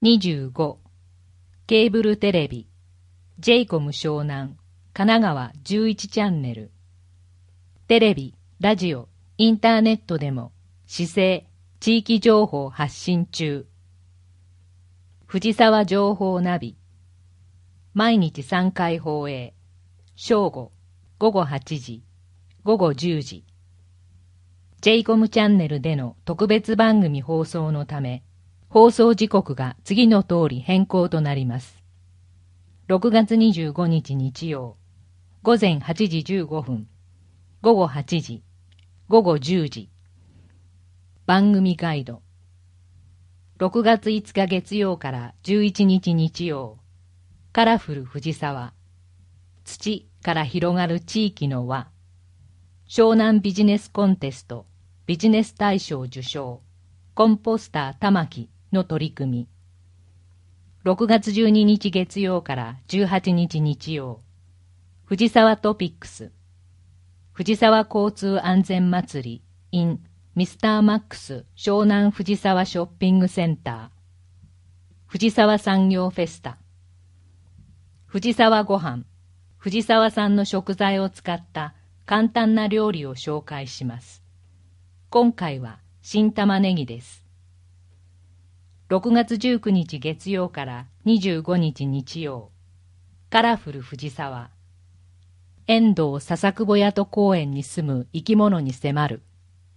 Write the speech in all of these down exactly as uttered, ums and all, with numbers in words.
にじゅうご、ケーブルテレビ、ジェイコム湘南、神奈川じゅういちチャンネル。テレビ、ラジオ、インターネットでも、市政、地域情報発信中。藤沢情報ナビ。毎日さんかい放映。正午、ごごはちじ、ごごじゅうじ。ジェイコムチャンネルでの特別番組放送のため、放送時刻が次の通り変更となります。ろくがつにじゅうごにち日曜、ごぜんはちじじゅうごふん、ごごはちじ、ごごじゅうじ。番組ガイド。ろくがついつか月曜からじゅういちにち日曜、カラフル藤沢。土から広がる地域の輪。湘南ビジネスコンテスト、ビジネス大賞受賞、コンポスター玉木の取り組み。ろくがつじゅうににち月曜からじゅうはちにち日曜、藤沢トピックス。藤沢交通安全祭り in ミスターマックス湘南藤沢ショッピングセンター。藤沢産業フェスタ。藤沢ごはん。藤沢産の食材を使った簡単な料理を紹介します。今回は新玉ねぎです。ろくがつじゅうくにち月曜からにじゅうごにち日曜、カラフル藤沢。遠藤笹久保谷戸公園に住む生き物に迫る。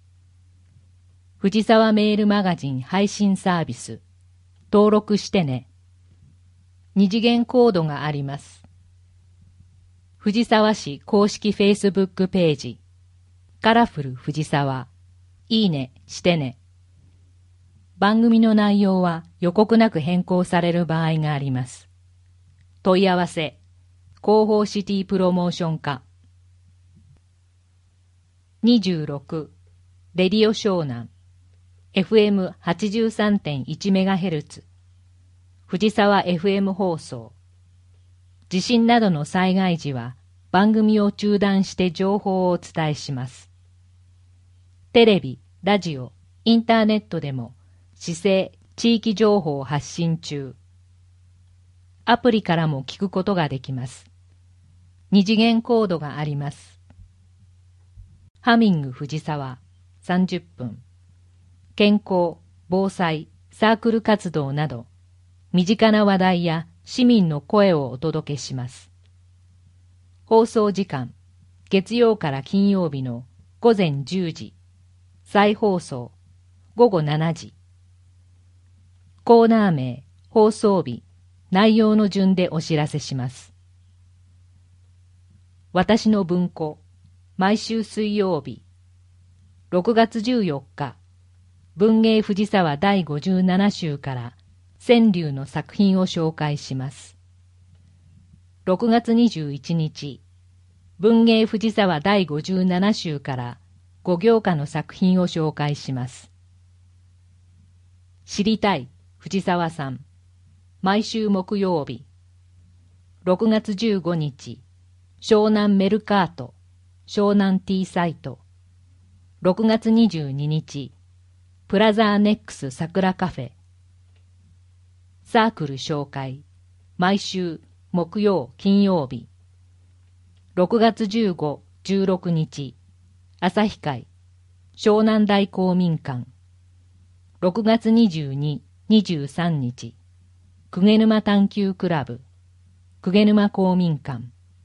藤沢メールマガジン配信サービス。登録してね。二次元コードがあります。藤沢市公式フェイスブックページ。カラフル藤沢。いいねしてね。番組の内容は予告なく変更される場合があります。問い合わせ、広報シティプロモーション課。にじゅうろく、レディオ湘南、エフエムはちじゅうさんてんいちメガヘルツ、藤沢 エフエム 放送。地震などの災害時は番組を中断して情報をお伝えします。テレビ、ラジオ、インターネットでも市政、地域情報を発信中。アプリからも聞くことができます。二次元コードがあります。ハミング藤沢さんじゅっぷん。健康、防災、サークル活動など、身近な話題や市民の声をお届けします。放送時間、月曜から金曜日のごぜんじゅうじ、再放送、ごごしちじ。コーナー名、放送日、内容の順でお知らせします。私の文庫、毎週水曜日。ろくがつじゅうよっか、文芸藤沢だいごじゅうなな週から川柳の作品を紹介します。ろくがつにじゅういちにち、文芸藤沢だいごじゅうなな週からご行歌の作品を紹介します。知りたい藤沢さん、毎週木曜日。ろくがつじゅうごにち、湘南メルカート、湘南ティーサイト。ろくがつにじゅうににち、プラザーネックス桜カフェ。サークル紹介、毎週木曜金曜日。ろくがつじゅうご、じゅうろくにち、朝日会、湘南大公民館。ろくがつにじゅうに、にじゅうさんにち、鵠沼探求クラブ、鵠沼公民館。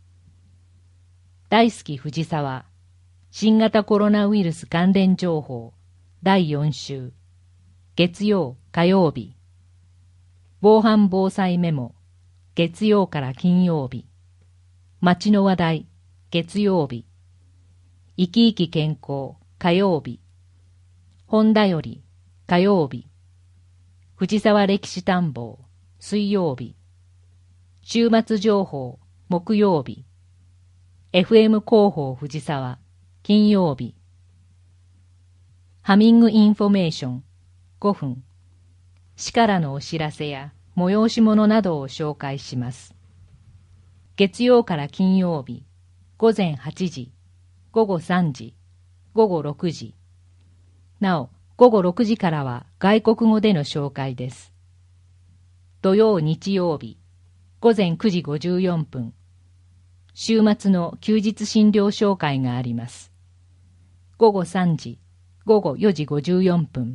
大好き藤沢、新型コロナウイルス関連情報、だいよん週、月曜、火曜日。防犯防災メモ、月曜から金曜日。街の話題、月曜日。生き生き健康、火曜日。本だより、火曜日。藤沢歴史探訪、水曜日。週末情報、木曜日。エフエム 広報藤沢、金曜日。ハミングインフォメーション、ごふん。市からのお知らせや催し物などを紹介します。月曜から金曜日、ごぜんはちじ、ごごさんじ、ごごろくじ。なお、ごごろくじからは外国語での紹介です。 土曜日曜日ごぜんくじごじゅうよんぷん、週末の休日診療紹介があります。ごごさんじ、ごごよじごじゅうよんぷん。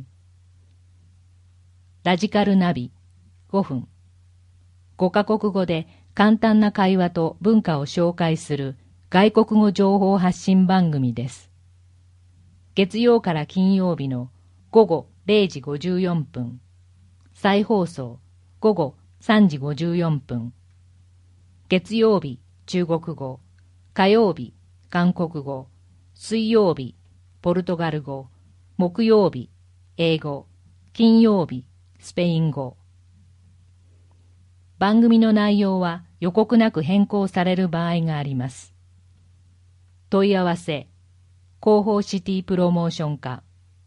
ラジカルナビごふん。ごカ国語で簡単な会話と文化を紹介する外国語情報発信番組です。月曜から金曜日のごごれいじごじゅうよんぷん。再放送ごごさんじごじゅうよんぷん。月曜日中国語、火曜日韓国語、水曜日ポルトガル語、木曜日英語、金曜日スペイン語。番組の内容は予告なく変更される場合があります。問い合わせ、広報シティプロモーション課。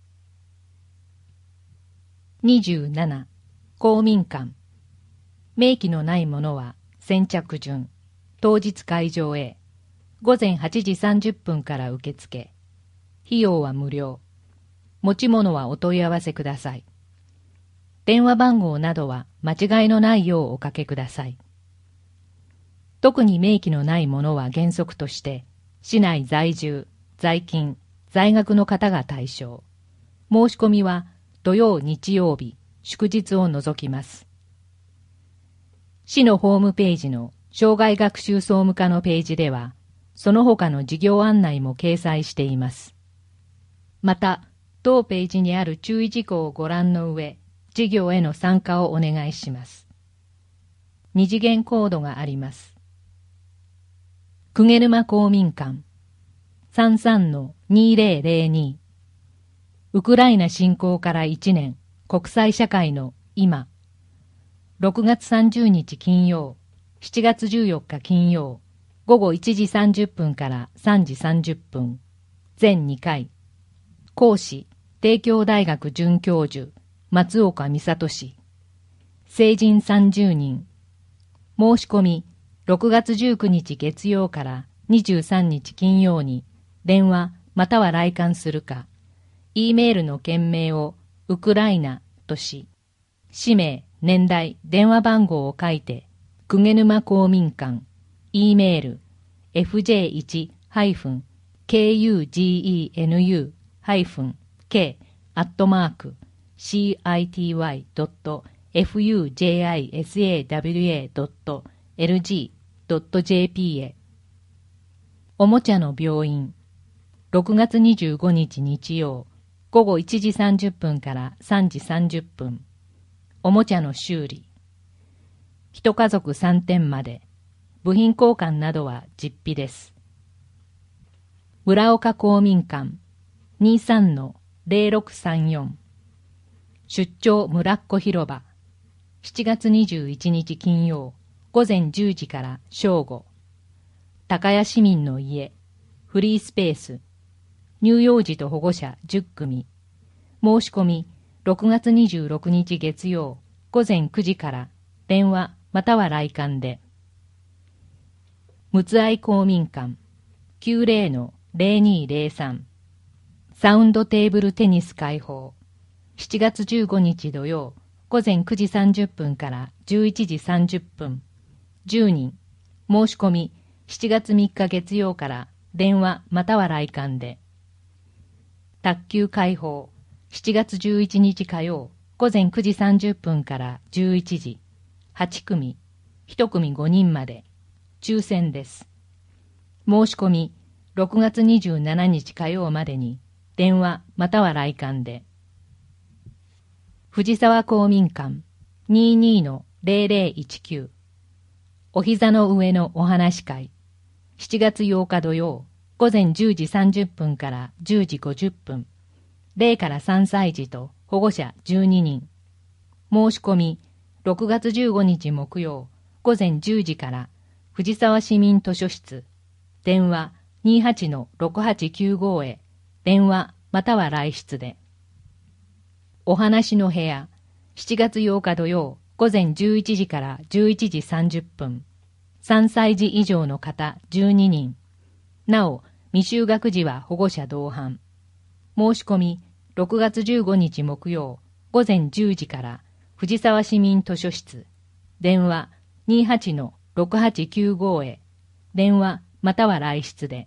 にじゅうなな、公民館。明記のないものは先着順、当日会場へ、ごぜんはちじさんじゅっぷんから受付。費用は無料。持ち物はお問い合わせください。電話番号などは間違いのないようおかけください。特に明記のないものは原則として、市内在住、在勤、在学の方が対象。申し込みは土曜日曜日、祝日を除きます。市のホームページの障害学習総務課のページでは、その他の事業案内も掲載しています。また、当ページにある注意事項をご覧の上、事業への参加をお願いします。二次元コードがあります。鵠沼公民館 さんさんのにぜろぜろに ウクライナ侵攻からいちねん、国際社会の今。ろくがつさんじゅうにち金曜、しちがつじゅうよっか金曜、ごごいちじさんじゅっぷんからさんじさんじゅっぷん。全にかい。講師、帝京大学准教授、松岡美里氏。成人さんじゅうにん。申し込み、ろくがつじゅうくにち月曜からにじゅうさんにち金曜に、電話または来館するか、Eメールの件名をウクライナとし、氏名、年代、電話番号を書いて、鵠沼公民館、Eメール、エフジェーワン ハイフン ケーユージーイーエヌユー ハイフン ケー アットマーク シーアイティーワイ ドット エフユージェーアイエスエーダブリューエー ドット エルジー ドット ジェーピー へ。おもちゃの病院、ろくがつにじゅうごにち日曜、ごごいちじさんじゅっぷんからさんじさんじゅっぷん。おもちゃの修理。一家族さんてんまで。部品交換などは実費です。村岡公民館 にじゅうさんのぜろろくさんよん。出張村っ子広場。しちがつにじゅういちにち金曜、ごぜんじゅうじから正午。高谷市民の家、フリースペース。乳幼児と保護者じゅっくみ。申し込み、ろくがつにじゅうろくにち月曜、ごぜんくじから電話または来館で。むつあい公民館 きゅうぜろのぜろにぜろさん。サウンドテーブルテニス開放。しちがつじゅうごにち土曜、ごぜんくじさんじゅっぷんからじゅういちじさんじゅっぷん。じゅうにん。申し込み、しちがつみっか月曜から電話または来館で。卓球開放。しちがつじゅういちにち火曜、ごぜんくじさんじゅっぷんからじゅういちじ。はちくみ。いちくみごにんまで。抽選です。申し込み、ろくがつにじゅうしちにち火曜までに、電話または来館で。藤沢公民館 にじゅうにのぜろぜろいちきゅう。お膝の上のお話会。しちがつようか土曜、ごぜんじゅうじさんじゅっぷんからじゅうじごじゅっぷん。ゼロからさんさい児と保護者じゅうににん。申し込み、ろくがつじゅうごにち木曜、ごぜんじゅうじから藤沢市民図書室。電話にじゅうはちのろくはちきゅうごへ。電話または来室で。お話の部屋。しちがつようか土曜、ごぜんじゅういちじからじゅういちじさんじゅっぷん。さんさい児以上の方じゅうににん。なお、未就学児は保護者同伴。申し込み、ろくがつじゅうごにち木曜、ごぜんじゅうじから藤沢市民図書室。 電話 にはちのろくはちきゅうご へ、電話または来室で。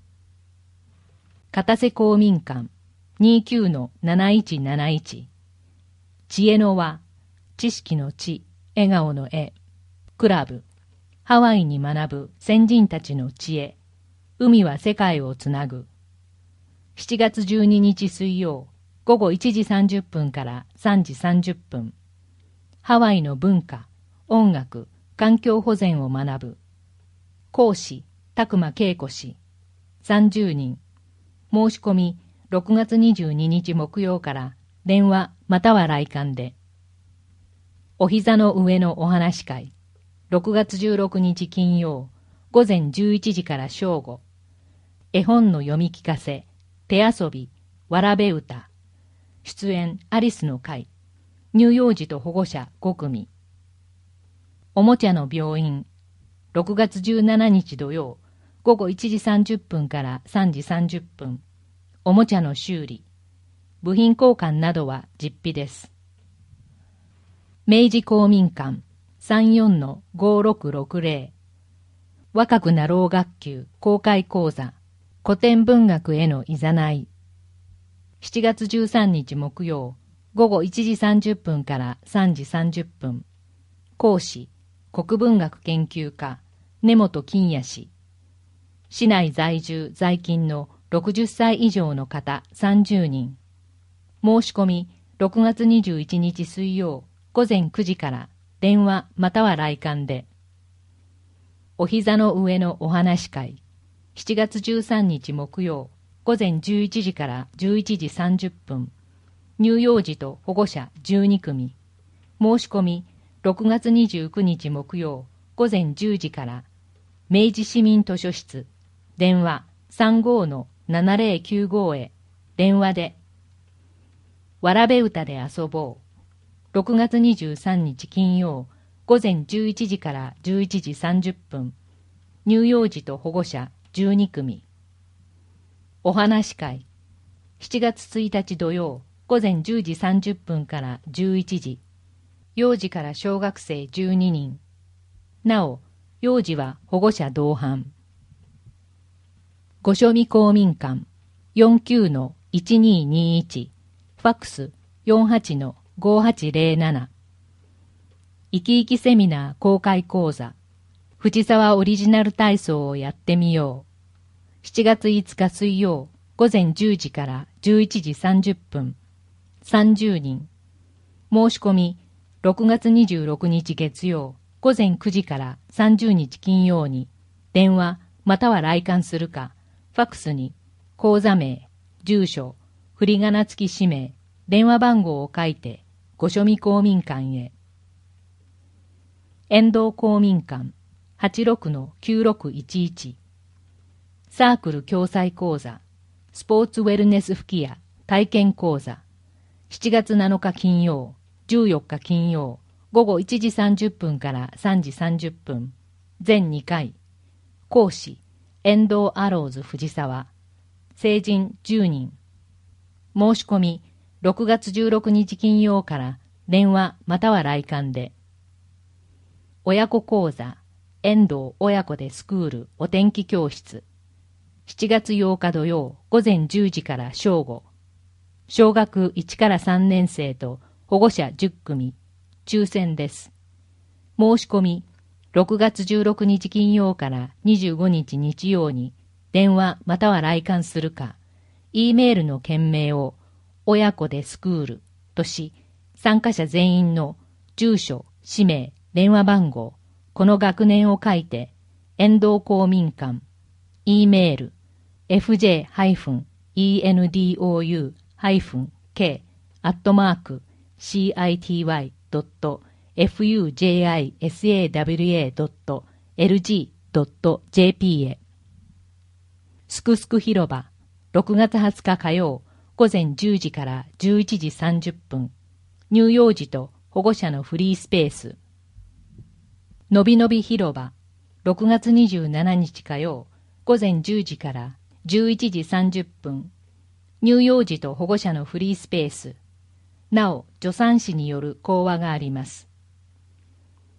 片瀬公民館 にじゅうきゅうのなないちなないち。知恵の輪、知識の知、笑顔の絵。クラブ、ハワイに学ぶ先人たちの知恵。海は世界をつなぐ。しちがつじゅうににち水曜、午後いちじさんじゅっぷんからさんじさんじゅっぷん。ハワイの文化、音楽、環境保全を学ぶ。講師、宅間恵子氏。さんじゅうにん。申し込み、ろくがつにじゅうににち木曜から電話または来館で。お膝の上のお話会。ろくがつじゅうろくにち金曜、午前じゅういちじから正午。絵本の読み聞かせ、手遊び、わらべ歌。出演アリスの会。乳幼児と保護者ごくみ。おもちゃの病院。ろくがつじゅうしちにち土曜、午後いちじさんじゅっぷんからさんじさんじゅっぷん。おもちゃの修理。部品交換などは実費です。明治公民館 さんじゅうよんのごろくろくぜろ。若くなろう学級公開講座。古典文学へのいざない。しちがつじゅうさんにち木曜、午後いちじさんじゅっぷんからさんじさんじゅっぷん。講師、国文学研究家、根本金也氏。市内在住在勤のろくじゅっさい以上の方さんじゅうにん。申し込み、ろくがつにじゅういちにち水曜、午前くじから電話または来館で。お膝の上のお話会。しちがつじゅうさんにち木曜、午前じゅういちじからじゅういちじさんじゅっぷん。乳幼児と保護者じゅうにくみ。申し込み、ろくがつにじゅうくにち木曜、午前じゅうじから、明治市民図書室、電話 さんじゅうごのななぜろきゅうご へ、電話で。わらべ歌で遊ぼう。ろくがつにじゅうさんにち金曜、午前じゅういちじからじゅういちじさんじゅっぷん。乳幼児と保護者じゅうにくみ。お話会。しちがつついたち土曜、午前じゅうじさんじゅっぷんからじゅういちじ。幼児から小学生じゅうににん。なお、幼児は保護者同伴。御所見公民館 よんじゅうきゅうのいちにーにーいち。ファックス よんはちのごはちぜろなな。生き生きセミナー公開講座。藤沢オリジナル体操をやってみよう。しちがついつか水曜、午前じゅうじからじゅういちじさんじゅっぷん。さんじゅうにん。申し込み、ろくがつにじゅうろくにち月曜、午前くじからさんじゅうにち金曜に、電話または来館するか、ファックスに、口座名、住所、振り仮名付き氏名、電話番号を書いて、御所見公民館へ。遠藤公民館 はちじゅうろくのきゅうろくいちいち。サークル共済講座、スポーツウェルネス吹き矢体験講座。しちがつなのか金曜、じゅうよっか金曜、午後いちじさんじゅっぷんからさんじさんじゅっぷん。全にかい。講師、遠藤アローズ藤沢。成人じゅうにん。申し込み、ろくがつじゅうろくにち金曜から電話または来館で。親子講座、遠藤親子でスクールお天気教室。しちがつようか土曜、午前じゅうじから正午。小学いちからさんねん生と保護者じゅっくみ。抽選です。申し込み、ろくがつじゅうろくにち金曜からにじゅうごにち日曜に電話または来館するか、E メールの件名を親子でスクールとし、参加者全員の住所、氏名、電話番号、この学年を書いて、遠藤公民館、E メール、エフジェーエヌドゥケー アットマーク シーアイティーワイ ドット フジサワ ドット エルジー ドット ジェーピー へ。すくすく広場、ろくがつはつか火曜、午前じゅうじからじゅういちじさんじゅっぷん。乳幼児と保護者のフリースペース。のびのび広場、ろくがつにじゅうしちにち火曜、午前じゅうじからじゅういちじさんじゅっぷん。乳幼児と保護者のフリースペース。なお、助産師による講話があります。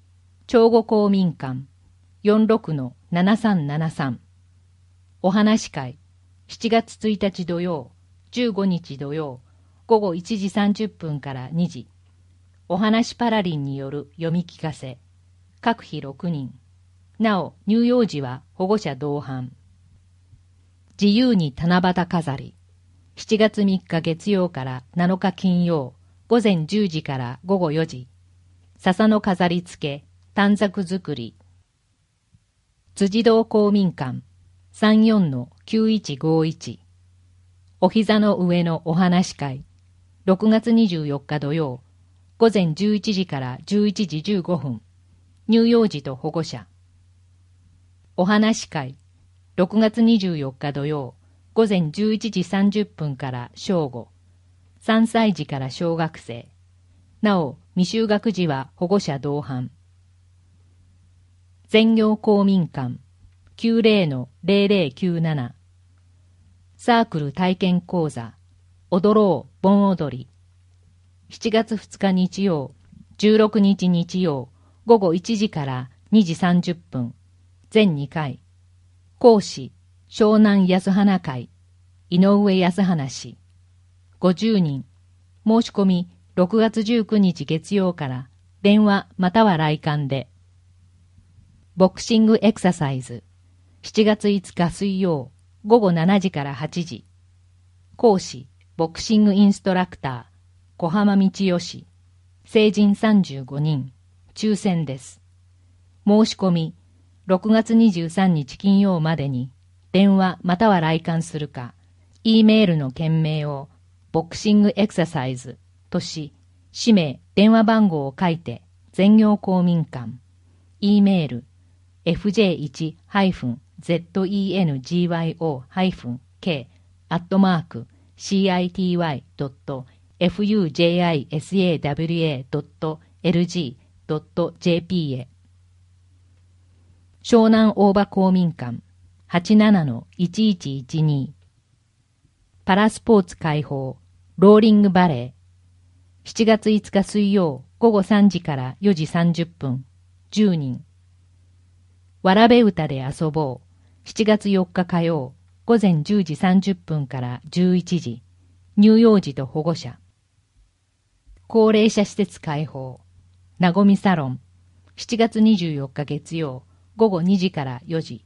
長後公民館 よんじゅうろくのななさんななさん。お話会しちがつついたち土曜、じゅうごにち土曜、ごごいちじさんじゅっぷんからにじ。お話パラリンによる読み聞かせ。各日ろくにん。なお、乳幼児は保護者同伴。自由に七夕飾り。しちがつみっか月曜からなのか金曜、ごぜんじゅうじからごごよじ。笹の飾り付け、短冊作り。辻堂公民館 さんじゅうよんのきゅういちごいち。お膝の上のお話会。ろくがつにじゅうよっか土曜、ごぜんじゅういちじからじゅういちじじゅうごふん。乳幼児と保護者。お話会。ろくがつにじゅうよっか土曜、ごぜんじゅういちじさんじゅっぷんから正午。さんさいじから小学生。なお、未就学児は保護者同伴。全業公民館 きゅうじゅうのぜろぜろきゅうなな。サークル体験講座踊ろう盆踊り。しちがつふつか日曜、じゅうろくにち日曜、ごごいちじからにじさんじゅっぷん。全にかい。講師、湘南安花会、井上安花氏。ごじゅうにん。申し込み、ろくがつじゅうくにち月曜から電話または来館で。ボクシングエクササイズ。しちがついつか水曜、ごごしちじからはちじ。講師、ボクシングインストラクター、小浜道義。成人さんじゅうごにん。抽選です。申し込み、ろくがつにじゅうさんにち金曜までに、電話または来館するか、E メールの件名を、ボクシングエクササイズとし、氏名、電話番号を書いて、全業公民館、E メール、エフジェーいち ゼットイーエヌジーワイオー ケー アットマーク シーアイティーワイ ドット エフユージェーアイエスエーダブリューエー ドット エルジー ドット ジェーピー へ。湘南大場公民館 はちじゅうななのいちいちいちに。パラスポーツ開放ローリングバレー。しちがついつか水曜ごごさんじからよじさんじゅっぷん。じゅうにん。わらべ歌で遊ぼう。しちがつよっか火曜ごぜんじゅうじさんじゅっぷんからじゅういちじ。乳幼児と保護者。高齢者施設開放。なごみサロン。しちがつにじゅうよっか月曜ごごにじからよじ。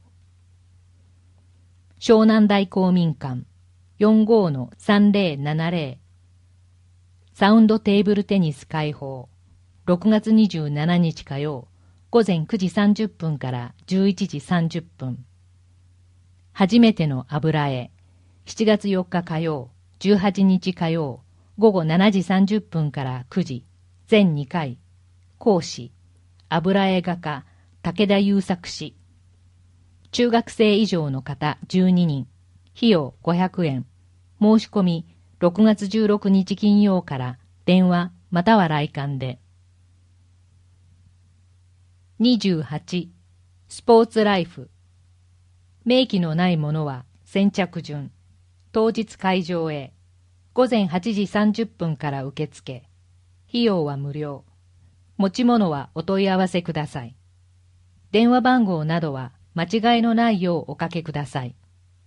湘南台公民館 よんじゅうごのさんぜろななぜろ。サウンドテーブルテニス開放。ろくがつにじゅうしちにち火曜ごぜんくじさんじゅっぷんからじゅういちじさんじゅっぷん。初めての油絵。しちがつよっか火曜じゅうはちにち火曜ごごしちじさんじゅっぷんからくじ。全にかい。講師、油絵画家武田優作氏。中学生以上の方じゅうににん。費用ごひゃくえん。申し込みろくがつじゅうろくにち金曜から電話または来館で。にじゅうはち. スポーツライフ。明記のないものは先着順。当日会場へ。ごぜんはちじさんじゅっぷんから受付。費用は無料。持ち物はお問い合わせください。電話番号などは間違いのないようおかけください。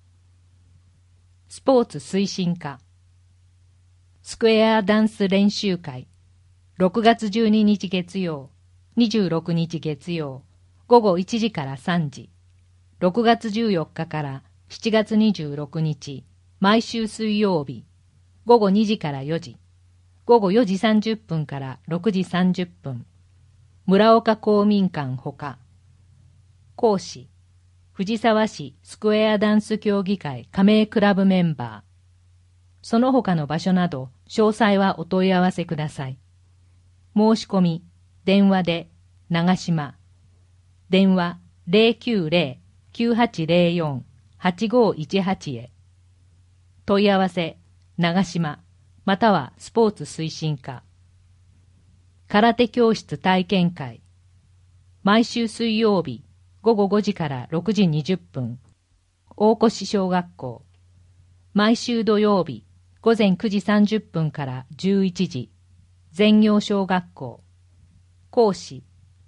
スポーツ推進課。スクエアダンス練習会。ろくがつじゅうににち月曜、にじゅうろくにち月曜、ごごいちじからさんじ。ろくがつじゅうよっかからしちがつにじゅうろくにち、毎週水曜日、ごごにじからよじ。ごごよじさんじゅっぷんからろくじさんじゅっぷん。村岡公民館ほか。講師、藤沢市スクエアダンス協議会加盟クラブメンバー。その他の場所など詳細はお問い合わせください。申し込み、電話で長島。電話 ゼロきゅうゼロ きゅうはちゼロよん はちごいちはち へ。問い合わせ、長島、またはスポーツ推進課。空手教室体験会。毎週水曜日、ごごごじからろくじにじゅっぷん。大越小学校。毎週土曜日、ごぜんくじさんじゅっぷんからじゅういちじ。全業小学校。講師、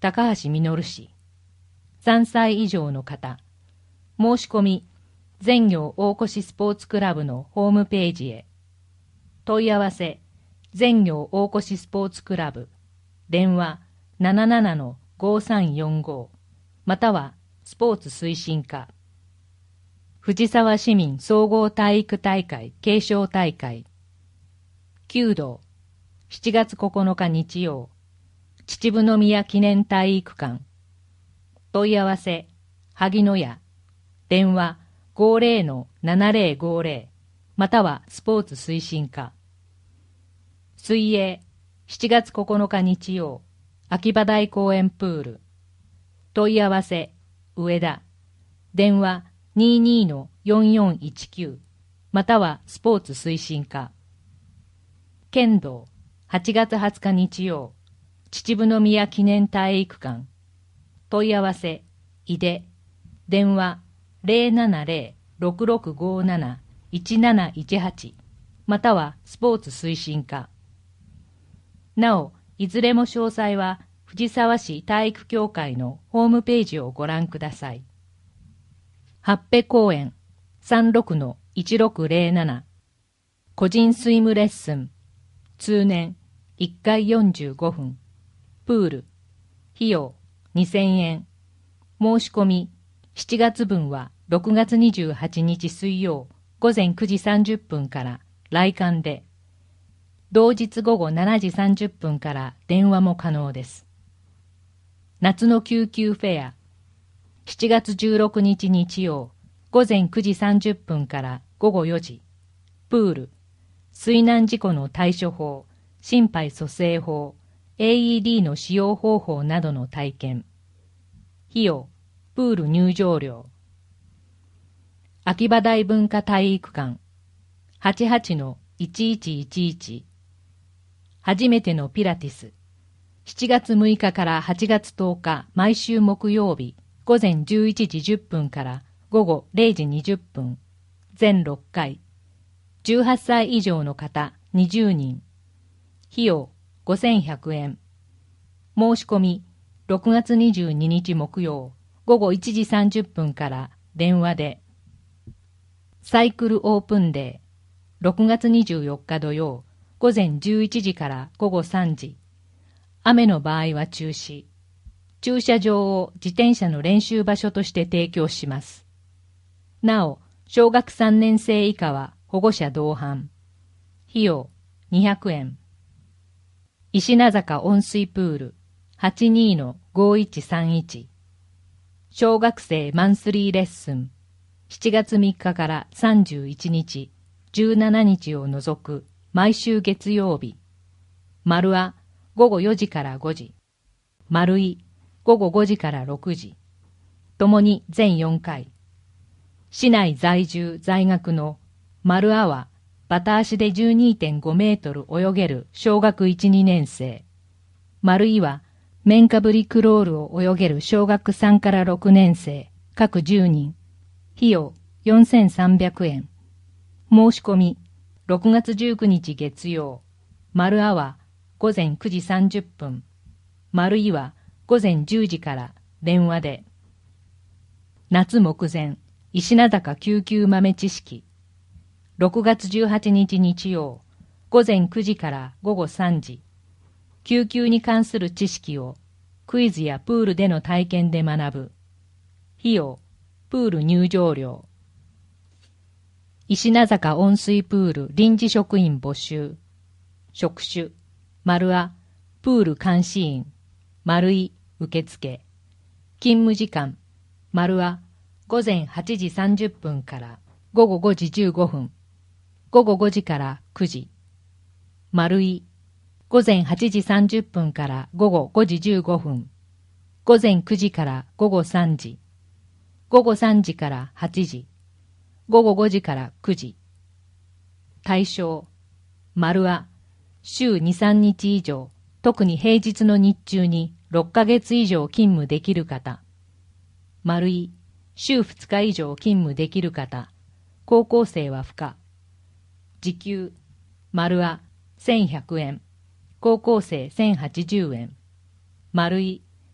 高橋実氏。さんさい以上の方。申し込み、全業大越スポーツクラブのホームページへ。問い合わせ、全業大越スポーツクラブ。電話 ななななのごさんよんご またはスポーツ推進課。藤沢市民総合体育大会継承大会。弓道、しちがつここのか日曜、秩父宮記念体育館。問い合わせ、萩野屋。電話 ごぜろのななぜろごぜろ またはスポーツ推進課。水泳、しちがつここのか日曜、秋葉台公園プール。問い合わせ、上田。電話 にじゅうにのよんよんいちきゅう またはスポーツ推進課。剣道、はちがつはつか日曜、秩父宮記念体育館。問い合わせ、井出。電話 ぜろななぜろろくろくごなないちなないちはち またはスポーツ推進課。なお、いずれも詳細は藤沢市体育協会のホームページをご覧ください。八辺公園 さんろくのいちろくぜろなな 個人スイムレッスン通年いっかいよんじゅうごふんプール費用にせんえん申し込みしちがつぶんはろくがつにじゅうはちにち水曜ごぜんくじさんじゅっぷんから来館で同日午後しちじさんじゅっぷんから電話も可能です。夏の救急フェアしちがつじゅうろくにち日曜ごぜんくじさんじゅっぷんからごごよじプール水難事故の対処法心肺蘇生法 エーイーディー の使用方法などの体験費用プール入場料秋葉台文化体育館 はちじゅうはちのいちいちいちいち 初めてのピラティスしちがつむいかからはちがつとおか毎週木曜日ごぜんじゅういちじじゅっぷんからごごれいじにじゅっぷん全ろっかいじゅうはっさい以上の方にじゅうにん費用ごせんひゃくえん申し込みろくがつにじゅうににち木曜ごごいちじさんじゅっぷんから電話でサイクルオープンデーろくがつにじゅうよっか土曜ごぜんじゅういちじからごごさんじ雨の場合は中止駐車場を自転車の練習場所として提供します。なお、小学さんねんせい以下は保護者同伴。費用にひゃくえん。石名坂温水プール はちじゅうにのごいちさんいち。小学生マンスリーレッスンしちがつみっかからさんじゅういちにち、じゅうしちにちを除く毎週月曜日。丸あごごよじからごじ。丸いごごごじからろくじ。ともに全よんかい。市内在住在学の丸あはバタ足で じゅうにてんごメートル泳げる小学いち、にねんせい。丸いは面かぶりクロールを泳げる小学さんからろくねんせい各じゅうにん。費用よんせんさんびゃくえん。申し込みろくがつじゅうくにち月曜。丸あはごぜんくじさんじゅっぷん。丸いはごぜんじゅうじから電話で。夏目前、石名坂救急豆知識。ろくがつじゅうはちにち日曜、ごぜんくじからごごさんじ。救急に関する知識をクイズやプールでの体験で学ぶ。費用、プール入場料。石名坂温水プール臨時職員募集。職種、丸あ、プール監視員。丸い、受付。勤務時間、丸あ、ごぜんはちじさんじゅっぷんからごごごじじゅうごふん。ごごごじからくじ。丸い、ごぜんはちじさんじゅっぷんからごごごじじゅうごふん。ごぜんくじからごごさんじ。ごごさんじからはちじ。ごごごじからくじ。対象、丸あ、週に、さんにち以上、特に平日の日中にろっかげつ以上勤務できる方。丸い、週ふつか以上勤務できる方。高校生は不可。時給、丸あ、せんひゃくえん。高校生せんはちじゅうえん。丸い、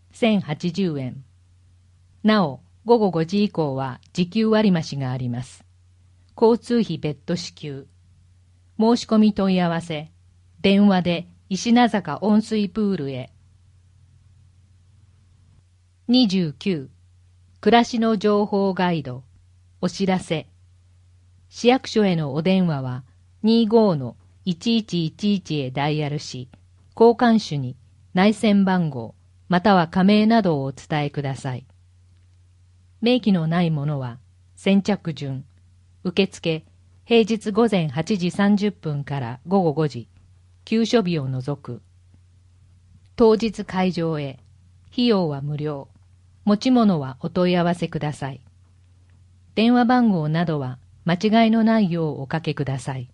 せんはちじゅうえん。なお、午後ごじ以降は時給割増があります。交通費別途支給。申し込み問い合わせ。電話で石名坂温水プールへ。にじゅうきゅう. 暮らしの情報ガイド。お知らせ。市役所へのお電話は にじゅうごのいちいちいちいち へダイヤルし、交換手に内線番号または加盟などをお伝えください。明記のないものは先着順。受付平日午前はちじさんじゅっぷんから午後ごじ。休所日を除く。当日会場へ。費用は無料。持ち物はお問い合わせください。電話番号などは間違いのないようおかけください。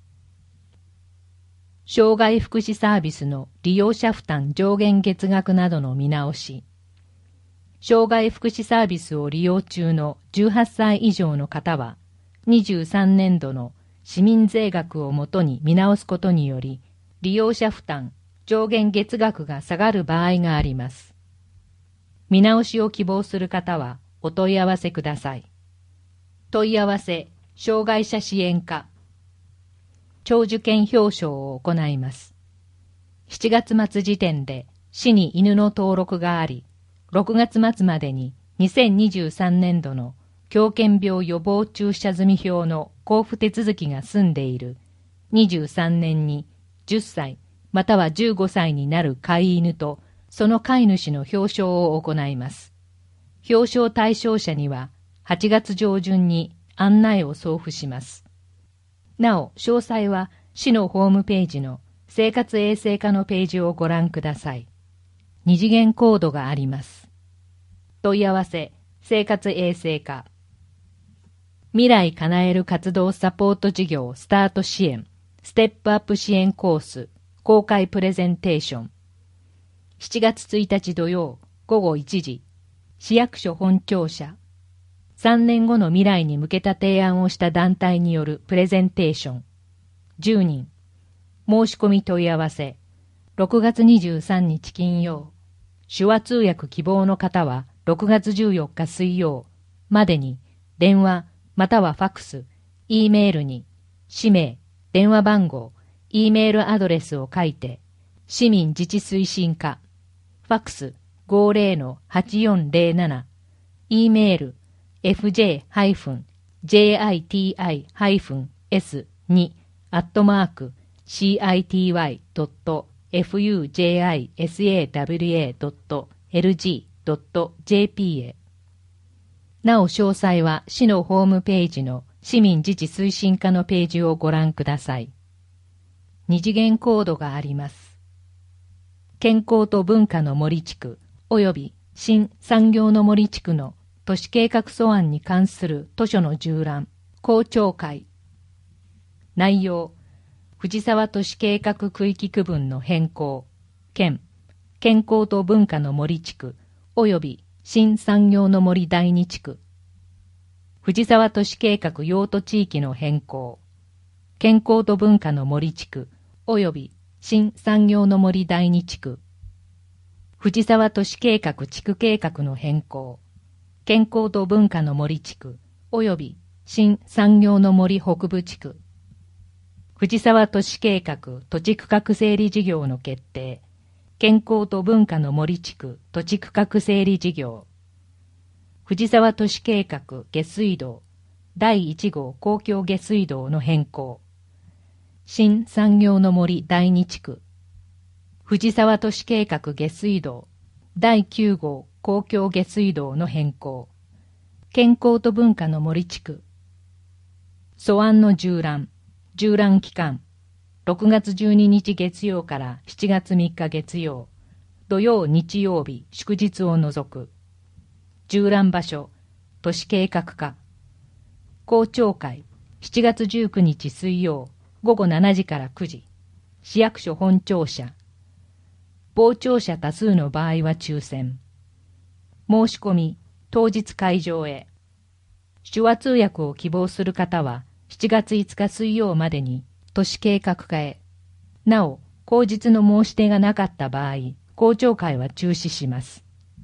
障害福祉サービスの利用者負担上限月額などの見直し。障害福祉サービスを利用中のじゅうはっさい以上の方は、にじゅうさんねんどの市民税額をもとに見直すことにより、利用者負担上限月額が下がる場合があります。見直しを希望する方はお問い合わせください。問い合わせ、障害者支援課。長寿犬表彰を行います。しちがつ末時点で市に犬の登録があり、ろくがつ末までににせんにじゅうさんねんどの狂犬病予防注射済表の交付手続きが済んでいるにじゅうさんねんにじゅっさいまたはじゅうごさいになる飼い犬とその飼い主の表彰を行います。表彰対象者にははちがつ上旬に案内を送付します。なお、詳細は市のホームページの生活衛生課のページをご覧ください。二次元コードがあります。問い合わせ、生活衛生課。未来叶える活動サポート事業スタート支援、ステップアップ支援コース、公開プレゼンテーション。しちがつついたち土曜午後いちじ、市役所本庁舎。さんねんごの未来に向けた提案をした団体によるプレゼンテーション。じゅうにん。申し込み問い合わせ。ろくがつにじゅうさんにち金曜。手話通訳希望の方はろくがつじゅうよっか水曜までに電話またはファクス、Eメールに氏名、電話番号、Eメールアドレスを書いて市民自治推進課、ファクス ごじゅうのはちよんぜろなな、Eメール エフジェージェイティーエスに アットマーク シーアイティーワイドットエフユージェイアイエスエーダブリューエードットエルジードットジェーピー へ。なお詳細は市のホームページの市民自治推進課のページをご覧ください。二次元コードがあります。健康と文化の森地区及び新産業の森地区の都市計画素案に関する図書の縦覧、公聴会。内容、藤沢都市計画区域区分の変更、県、健康と文化の森地区及び新産業の森第二地区。藤沢都市計画用途地域の変更、健康と文化の森地区及び新産業の森第二地区。藤沢都市計画地区計画の変更、健康と文化の森地区及び新産業の森北部地区。藤沢都市計画土地区画整理事業の決定、健康と文化の森地区土地区画整理事業。藤沢都市計画下水道だいいち号公共下水道の変更、新産業の森第二地区。藤沢都市計画下水道だいきゅう号公共下水道の変更、健康と文化の森地区。素案の縦覧、縦覧期間、ろくがつじゅうににち月曜からしちがつみっか月曜、土曜日曜日祝日を除く。縦覧場所、都市計画課。公聴会、しちがつじゅうくにち水曜、午後しちじからくじ、市役所本庁舎。傍聴者多数の場合は抽選。申し込み、当日会場へ。手話通訳を希望する方は、しちがついつか水曜までに都市計画課へ。なお、後日の申し出がなかった場合、公聴会は中止します。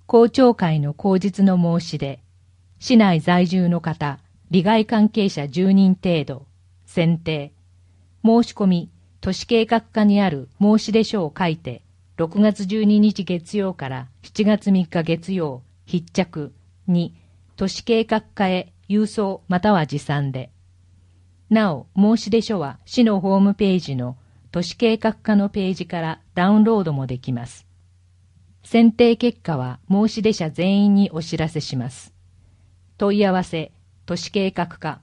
公聴会の口実の申し出、市内在住の方、利害関係者じゅうにん程度、選定、申し込み、都市計画課にある申し出書を書いて、ろくがつじゅうににち月曜からしちがつみっか月曜、必着に、都市計画課へ郵送または持参で。なお、申し出書は市のホームページの都市計画課のページからダウンロードもできます。選定結果は申し出者全員にお知らせします。問い合わせ、都市計画課。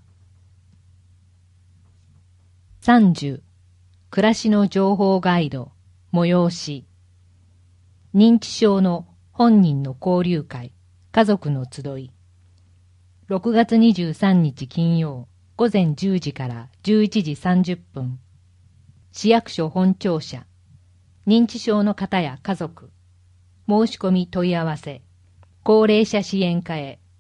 さんじゅう、暮らしの情報ガイド、催し。認知症の本人の交流会、家族の集い。ろくがつにじゅうさんにち金曜、午前じゅうじからじゅういちじさんじゅっぷん。市役所本庁舎。認知症の方や家族。申し込み問い合わせ。高齢者支援課へ。